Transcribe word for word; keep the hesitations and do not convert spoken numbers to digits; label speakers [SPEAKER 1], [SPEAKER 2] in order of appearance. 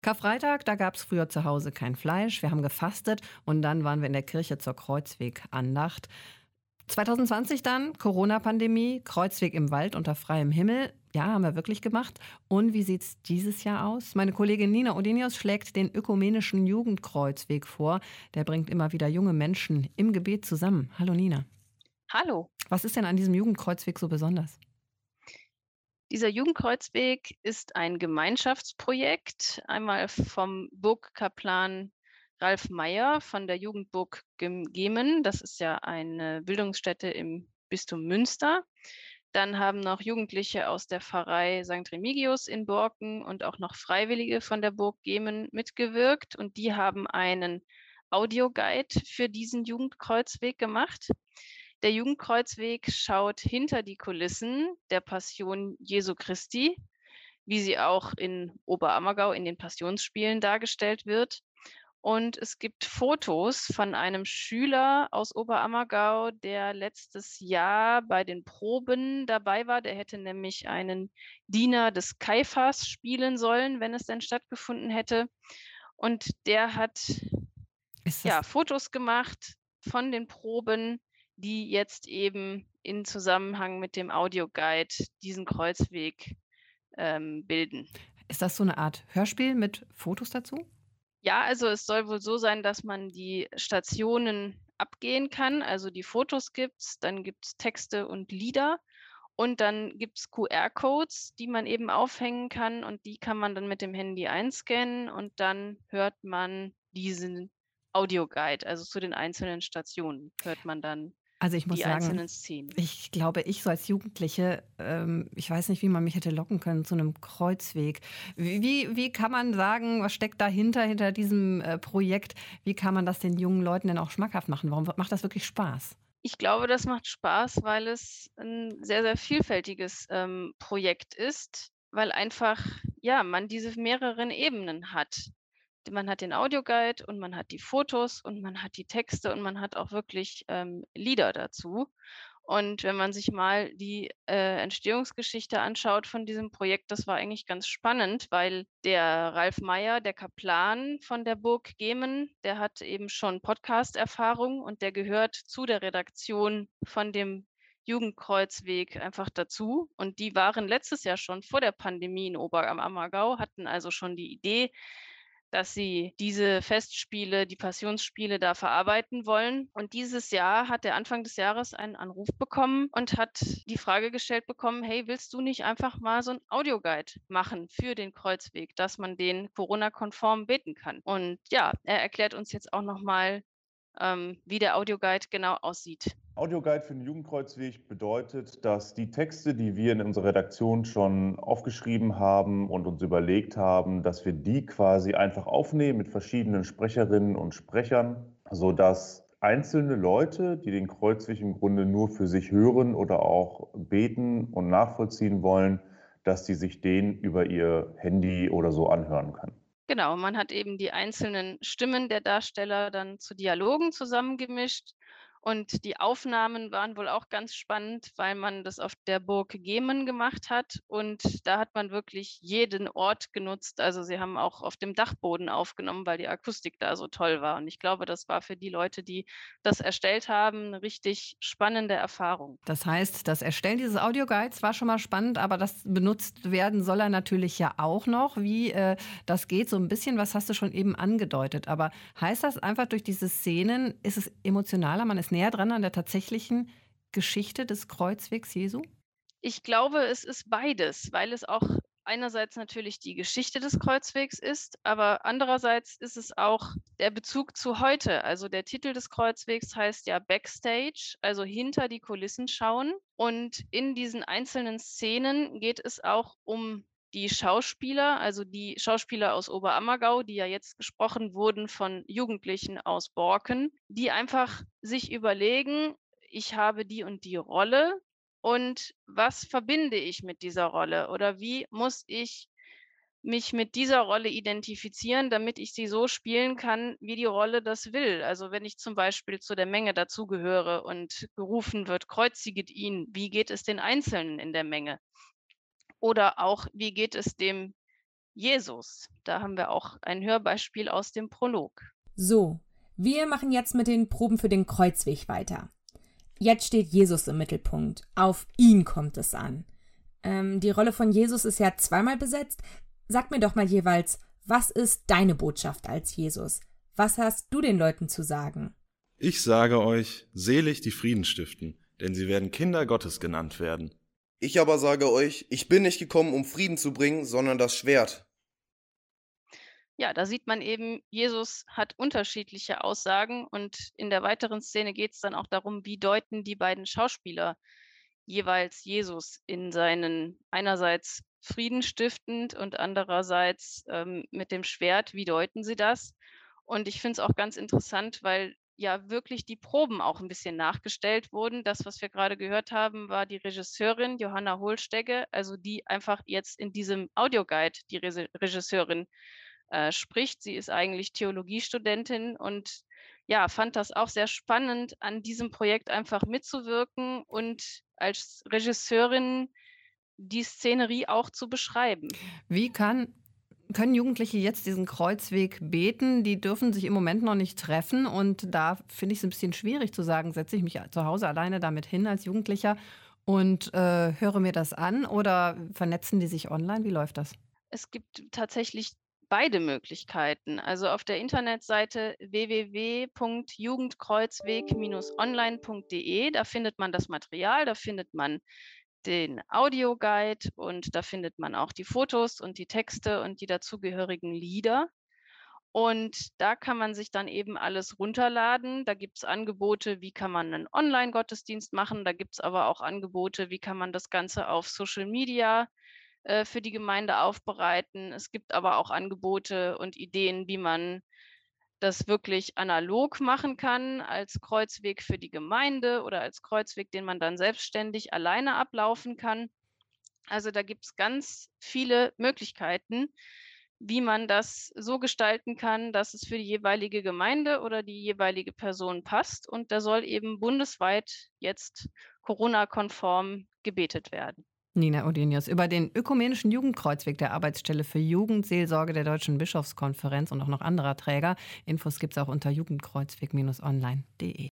[SPEAKER 1] Karfreitag, da gab es früher zu Hause kein Fleisch, wir haben gefastet und dann waren wir in der Kirche zur Kreuzwegandacht. zwanzig zwanzig dann, Corona-Pandemie, Kreuzweg im Wald unter freiem Himmel. Ja, haben wir wirklich gemacht. Und wie sieht's dieses Jahr aus? Meine Kollegin Nina Odenius schlägt den ökumenischen Jugendkreuzweg vor. Der bringt immer wieder junge Menschen im Gebet zusammen. Hallo Nina.
[SPEAKER 2] Hallo.
[SPEAKER 1] Was ist denn an diesem Jugendkreuzweg so besonders?
[SPEAKER 2] Dieser Jugendkreuzweg ist ein Gemeinschaftsprojekt, einmal vom Burgkaplan Ralf Meyer von der Jugendburg Gem Gemen. Das ist ja eine Bildungsstätte im Bistum Münster. Dann haben noch Jugendliche aus der Pfarrei Sankt Remigius in Borken und auch noch Freiwillige von der Burg Gemen mitgewirkt und die haben einen Audioguide für diesen Jugendkreuzweg gemacht. Der Jugendkreuzweg schaut hinter die Kulissen der Passion Jesu Christi, wie sie auch in Oberammergau in den Passionsspielen dargestellt wird. Und es gibt Fotos von einem Schüler aus Oberammergau, der letztes Jahr bei den Proben dabei war. Der hätte nämlich einen Diener des Kaiphas spielen sollen, wenn es denn stattgefunden hätte. Und der hat
[SPEAKER 1] Ist
[SPEAKER 2] ja
[SPEAKER 1] das
[SPEAKER 2] Fotos gemacht von den Proben, die jetzt eben in Zusammenhang mit dem Audioguide diesen Kreuzweg, ähm, bilden.
[SPEAKER 1] ist das so eine Art Hörspiel mit Fotos dazu?
[SPEAKER 2] Ja, also es soll wohl so sein, dass man die Stationen abgehen kann. Also die Fotos gibt's, dann gibt's Texte und Lieder und dann gibt's Q R-Codes, die man eben aufhängen kann und die kann man dann mit dem Handy einscannen und dann hört man diesen Audioguide. Also zu den einzelnen Stationen hört man dann
[SPEAKER 1] Also, ich muss
[SPEAKER 2] die
[SPEAKER 1] sagen,
[SPEAKER 2] einzelnen Szenen.
[SPEAKER 1] ich glaube, ich so als Jugendliche, ähm, ich weiß nicht, wie man mich hätte locken können zu einem Kreuzweg. Wie wie wie kann man sagen, was steckt dahinter, hinter diesem, äh, Projekt? Wie kann man das den jungen Leuten denn auch schmackhaft machen? Warum macht das wirklich Spaß?
[SPEAKER 2] Ich glaube, das macht Spaß, weil es 'n sehr, sehr vielfältiges, ähm, Projekt ist, weil einfach, ja, man diese mehreren Ebenen hat. Man hat den Audioguide und man hat die Fotos und man hat die Texte und man hat auch wirklich, ähm, Lieder dazu. Und wenn man sich mal die, äh, Entstehungsgeschichte anschaut von diesem Projekt, das war eigentlich ganz spannend, weil der Ralf Meyer, der Kaplan von der Burg Gemen, der hat eben schon Podcast-Erfahrung und der gehört zu der Redaktion von dem Jugendkreuzweg einfach dazu. Und die waren letztes Jahr schon vor der Pandemie in Oberammergau, hatten also schon die Idee, dass sie diese Festspiele, die Passionsspiele da verarbeiten wollen. Und dieses Jahr hat er Anfang des Jahres einen Anruf bekommen und hat die Frage gestellt bekommen: „Hey, willst du nicht einfach mal so 'n Audioguide machen für den Kreuzweg, dass man den Corona-konform beten kann?“ Und ja, er erklärt uns jetzt auch noch mal, ähm, wie der Audioguide genau aussieht.
[SPEAKER 3] Audioguide für den Jugendkreuzweg bedeutet, dass die Texte, die wir in unserer Redaktion schon aufgeschrieben haben und uns überlegt haben, dass wir die quasi einfach aufnehmen mit verschiedenen Sprecherinnen und Sprechern, sodass einzelne Leute, die den Kreuzweg im Grunde nur für sich hören oder auch beten und nachvollziehen wollen, dass die sich den über ihr Handy oder so anhören können.
[SPEAKER 2] Genau, man hat eben die einzelnen Stimmen der Darsteller dann zu Dialogen zusammengemischt und die Aufnahmen waren wohl auch ganz spannend, weil man das auf der Burg Gemen gemacht hat und da hat man wirklich jeden Ort genutzt. Also, sie haben auch auf dem Dachboden aufgenommen, weil die Akustik da so toll war und ich glaube, das war für die Leute, die das erstellt haben, 'ne richtig spannende Erfahrung.
[SPEAKER 1] Das heißt, das Erstellen dieses Audioguides war schon mal spannend, aber das benutzt werden soll er natürlich ja auch noch. Wie, äh, das geht so ein bisschen, was hast du schon eben angedeutet. Aber heißt das einfach, durch diese Szenen ist es emotionaler, man ist näher dran an der tatsächlichen Geschichte des Kreuzwegs Jesu?
[SPEAKER 2] Ich glaube, es ist beides, weil es auch einerseits natürlich die Geschichte des Kreuzwegs ist, aber andererseits ist es auch der Bezug zu heute. Also, der Titel des Kreuzwegs heißt ja „Backstage“, also hinter die Kulissen schauen. Und in diesen einzelnen Szenen geht es auch um die Schauspieler, also die Schauspieler aus Oberammergau, die ja jetzt gesprochen wurden von Jugendlichen aus Borken, die einfach sich überlegen: „Ich habe die und die Rolle und was verbinde ich mit dieser Rolle oder wie muss ich mich mit dieser Rolle identifizieren, damit ich sie so spielen kann, wie die Rolle das will? Also, wenn ich zum Beispiel zu der Menge dazugehöre und gerufen wird: „Kreuziget ihn“, wie geht es den Einzelnen in der Menge? Oder auch, wie geht es dem Jesus. Da haben wir auch ein Hörbeispiel aus dem Prolog.
[SPEAKER 4] So, wir machen jetzt mit den Proben für den Kreuzweg weiter. Jetzt steht Jesus im Mittelpunkt. Auf ihn kommt es an. Ähm, die Rolle von Jesus ist ja zweimal besetzt. Sag mir doch mal jeweils, was ist deine Botschaft als Jesus? Was hast du den Leuten zu sagen?
[SPEAKER 5] Ich sage euch, selig die Frieden stiften, denn sie werden Kinder Gottes genannt werden.
[SPEAKER 6] Ich aber sage euch, ich bin nicht gekommen, um Frieden zu bringen, sondern das Schwert.
[SPEAKER 2] Ja, da sieht man eben, Jesus hat unterschiedliche Aussagen und in der weiteren Szene geht es dann auch darum, wie deuten die beiden Schauspieler jeweils Jesus in seinen einerseits friedenstiftend und andererseits ähm, mit dem Schwert, wie deuten sie das? Und ich finde es auch ganz interessant, weil ja wirklich die Proben auch ein bisschen nachgestellt wurden. Das, was wir gerade gehört haben, war die Regisseurin Johanna Hohlstegge, also die einfach jetzt in diesem Audioguide die Re- Regisseurin äh, spricht. Sie ist eigentlich Theologiestudentin und ja, fand das auch sehr spannend, an diesem Projekt einfach mitzuwirken und als Regisseurin die Szenerie auch zu beschreiben.
[SPEAKER 1] Wie kann, können Jugendliche jetzt diesen Kreuzweg beten? Die dürfen sich im Moment noch nicht treffen. Und da finde ich es ein bisschen schwierig zu sagen, setze ich mich zu Hause alleine damit hin als Jugendlicher und äh, höre mir das an, oder vernetzen die sich online? Wie läuft das?
[SPEAKER 2] Es gibt tatsächlich beide Möglichkeiten. Also auf der Internetseite w w w punkt jugendkreuzweg Bindestrich online punkt de, da findet man das Material, da findet man den Audioguide und da findet man auch die Fotos und die Texte und die dazugehörigen Lieder. Und da kann man sich dann eben alles runterladen. Da gibt es Angebote, wie kann man einen Online-Gottesdienst machen. Da gibt es aber auch Angebote, wie kann man das Ganze auf Social Media äh, für die Gemeinde aufbereiten. Es gibt aber auch Angebote und Ideen, wie man das wirklich analog machen kann, als Kreuzweg für die Gemeinde oder als Kreuzweg, den man dann selbstständig alleine ablaufen kann. Also da gibt es ganz viele Möglichkeiten, wie man das so gestalten kann, dass es für die jeweilige Gemeinde oder die jeweilige Person passt. Und da soll eben bundesweit jetzt Corona-konform gebetet werden.
[SPEAKER 1] Nina Odenius über den ökumenischen Jugendkreuzweg der Arbeitsstelle für Jugendseelsorge der Deutschen Bischofskonferenz und auch noch anderer Träger. Infos gibt es auch unter jugendkreuzweg Bindestrich online punkt de.